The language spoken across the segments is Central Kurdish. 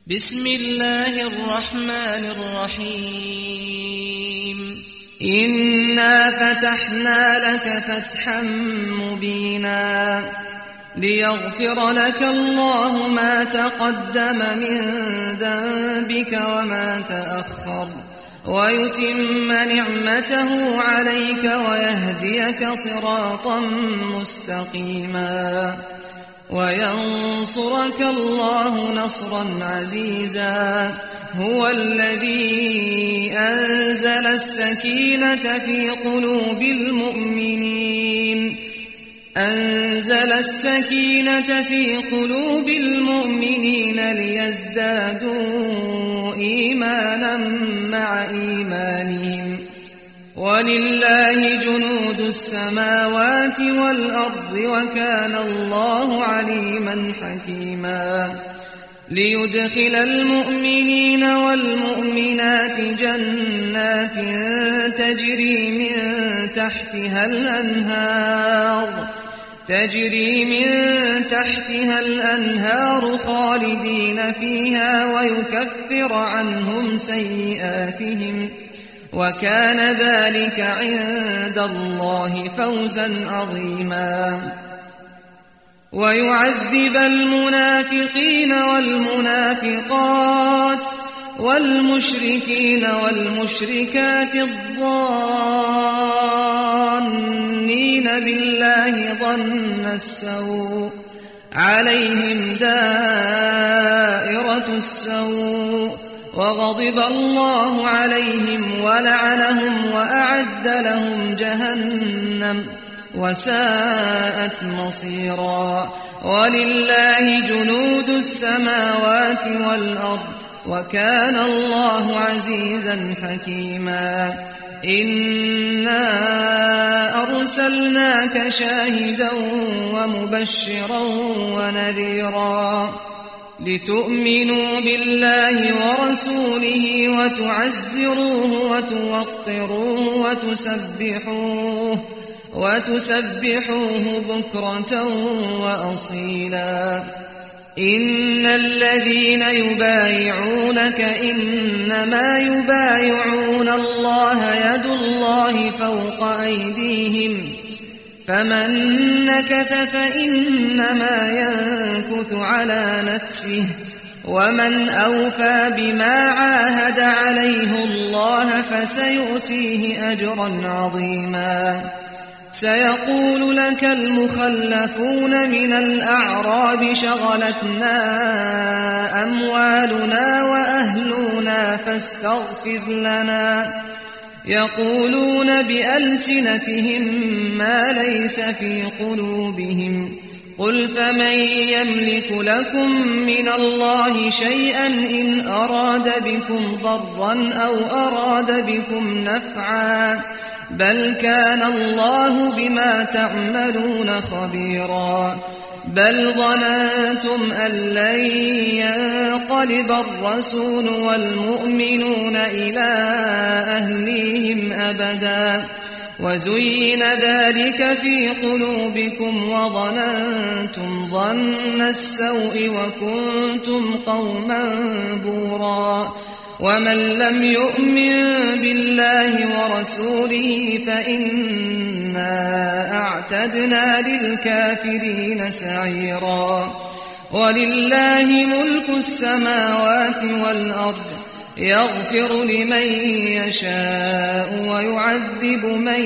بسم الله الرحمن الرحيم إنا فتحنا لك فتحا مبينا ليغفر لك الله ما تقدم من ذنبك وما تأخر ويتم نعمته عليك ويهديك صراطا مستقيما وينصرك الله نصرا عزيزا هو الذي أنزل السكينة في قلوب المؤمنين ليزدادوا إيمانا مع إيمانهم ولله جنود السماوات والأرض وكان الله عليما حكيما ليدخل المؤمنين والمؤمنات جنات تجري من تحتها الأنهار خالدين فيها ويكفر عنهم سيئاتهم وكان ذلك عند الله فوزا عظيما ويعذب المنافقين والمنافقات والمشركين والمشركات الظانين بالله ظن السوء عليهم دائرة السوء وغضب الله عليهم ولعنهم وأعد لهم جهنم وساءت مصيرا ولله جنود السماوات والأرض وكان الله عزيزا حكيما إنا أرسلناك شاهدا ومبشرا ونذيرا لتؤمنوا بالله ورسوله وتعزروه وتوقروه وتسبحوه بكرة وأصيلا إن الذين يبايعونك إنما يبايعون الله يد الله فوق أيديهم فمن نكث فإنما ينكث على نفسه ومن أوفى بما عاهد عليه الله فسيؤتيه أجرا عظيما سيقول لك المخلفون من الأعراب شغلتنا أموالنا وأهلنا فاستغفر لنا يقولون بألسنتهم ما ليس في قلوبهم قل فمن يملك لكم من الله شيئا إن أراد بكم ضرا أو أراد بكم نفعا بل كان الله بما تعملون خبيرا بل ظننتم أن لن ينقلب الرسول والمؤمنون إلى أهليهم أبدا وزين ذلك في قلوبكم وظننتم ظن السوء وكنتم قوما بورا ومن لم يؤمن بالله ورسوله فإنا أعتدنا للكافرين سعيرا ولله ملك السماوات والأرض يغفر لمن يشاء ويعذب من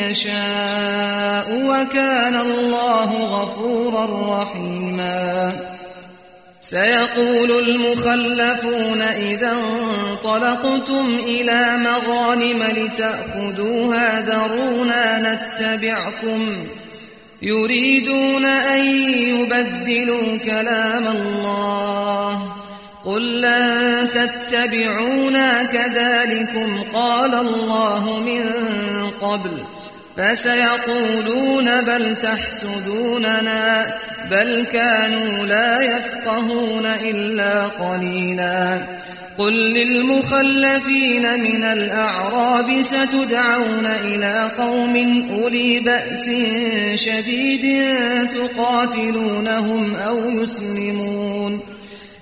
يشاء وكان الله غفورا رحيما سيقول المخلفون إذا انطلقتم إلى مغانم لتأخذوها ذرونا نتبعكم يريدون أن يبدلوا كلام الله قل لن تتبعونا كذلكم قال الله من قبل فسيقولون بل تحسدوننا بل كانوا لا يفقهون إلا قليلا قل للمخلفين من الأعراب ستدعون إلى قوم أولي بأس شديد تقاتلونهم أو يسلمون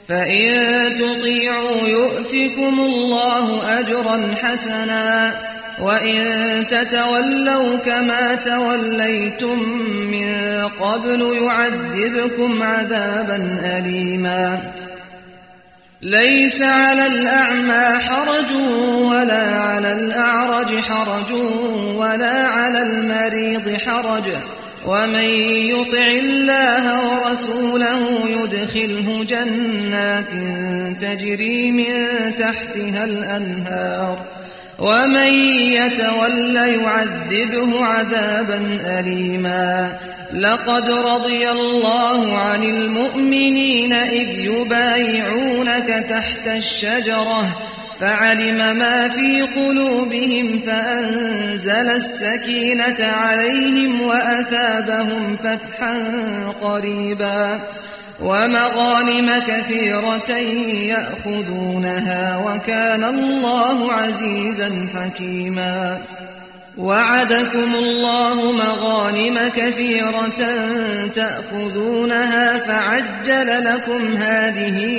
فإن تطيعوا يؤتكم الله أجرا حسنا وإن تتولوا كما توليتم من قبل يعذبكم عذابا أليما ليس على الأعمى حرج ولا على الأعرج حرج ولا على المريض حرج ومن يطع الله ورسوله يدخله جنات تجري من تحتها الأنهار ومن يتول يعذبه عذابا أليما لقد رضي الله عن المؤمنين إذ يبايعونك تحت الشجرة فعلم ما في قلوبهم فأنزل السكينة عليهم وأثابهم فتحا قريبا ومغانم كثيرة يأخذونها وكان الله عزيزا حكيما وعدكم الله مغانم كثيرة تأخذونها فعجل لكم هذه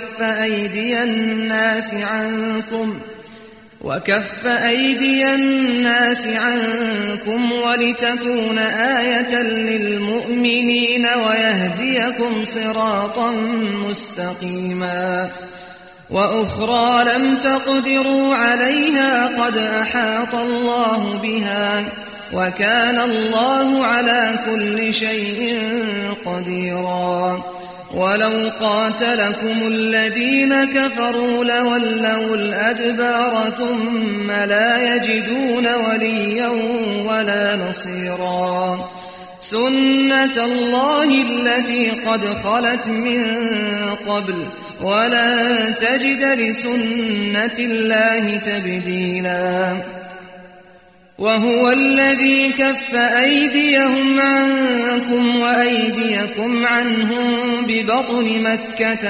وكف أيدي الناس عنكم ولتكون آية للمؤمنين ويهديكم صراطا مستقيما وأخرى لم تقدروا عليها قد أحاط الله بها وكان الله على كل شيء قديرا ولو قاتلكم الذين كفروا لولوا الأدبار ثم لا يجدون وليا ولا نصيرا سنة الله التي قد خلت من قبل ولن تجد لسنة الله تبديلا وهو الذي كف أيديهم عنكم وأيديكم عنهم ببطن مكة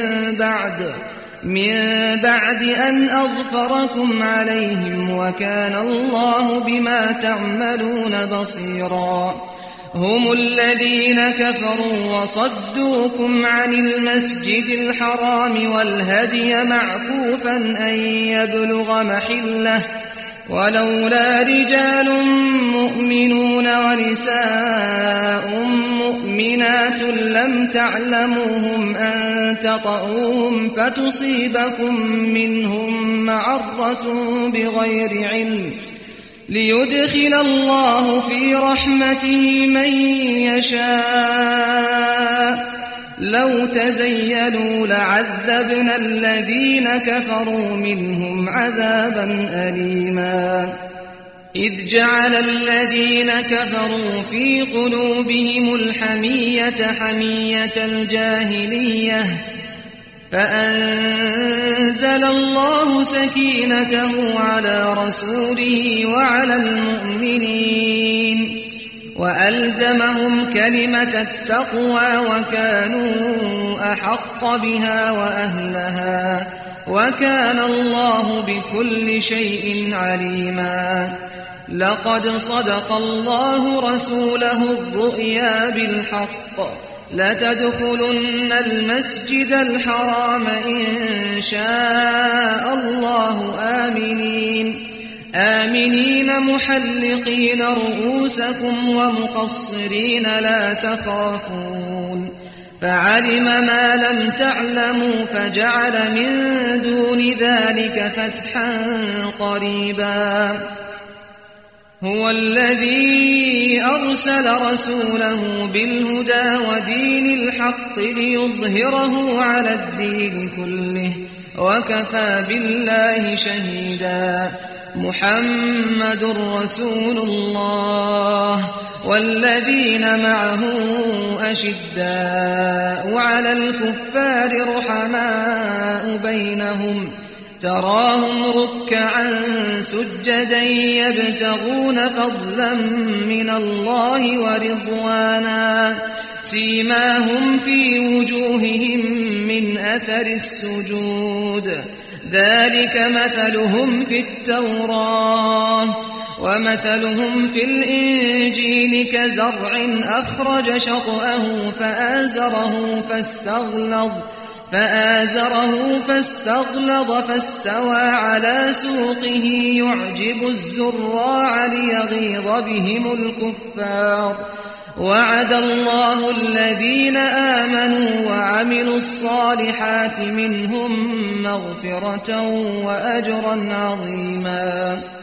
من بعد أن أظفركم عليهم وكان الله بما تعملون بصيرا هم الذين كفروا وصدوكم عن المسجد الحرام والهدي معكوفا أن يبلغ محله ولولا رجال مؤمنون ونساء مؤمنات لم تعلموهم أن تطؤوهم فتصيبكم منهم معرة بغير علم ليدخل الله في رحمته من يشاء لو تزيلوا لعذبنا الذين كفروا منهم عذابا أليما إذ جعل الذين كفروا في قلوبهم الحمية حمية الجاهلية فأنزل الله سكينته على رسوله وعلى المؤمنين وألزمهم كلمة التقوى وكانوا أحق بها وأهلها وكان الله بكل شيء عليما لقد صدق الله رسوله الرؤيا بالحق لتدخلن المسجد الحرام إن شاء الله آمنين محلقين رؤوسكم ومقصرين لا تخافون فعلم ما لم تعلموا فجعل من دون ذلك فتحا قريبا هو الذي أرسل رسوله بالهدى ودين الحق ليظهره على الدين كله وكفى بالله شهيدا محمد رسول الله والذين معه أشداء على الكفار رحماء بينهم تراهم ركعا سجدا يبتغون فضلا من الله ورضوانا سيماهم في وجوههم من أثر السجود ذلك مثلهم في التوراة ومثلهم في الإنجيل كزرع أخرج شطأه فآزره فاستغلظ فاستوى على سوقه يعجب الزراع ليغيظ بهم الكفار وعد الله الذين آمنوا وعملوا الصالحات منهم مغفرة وأجرا عظيما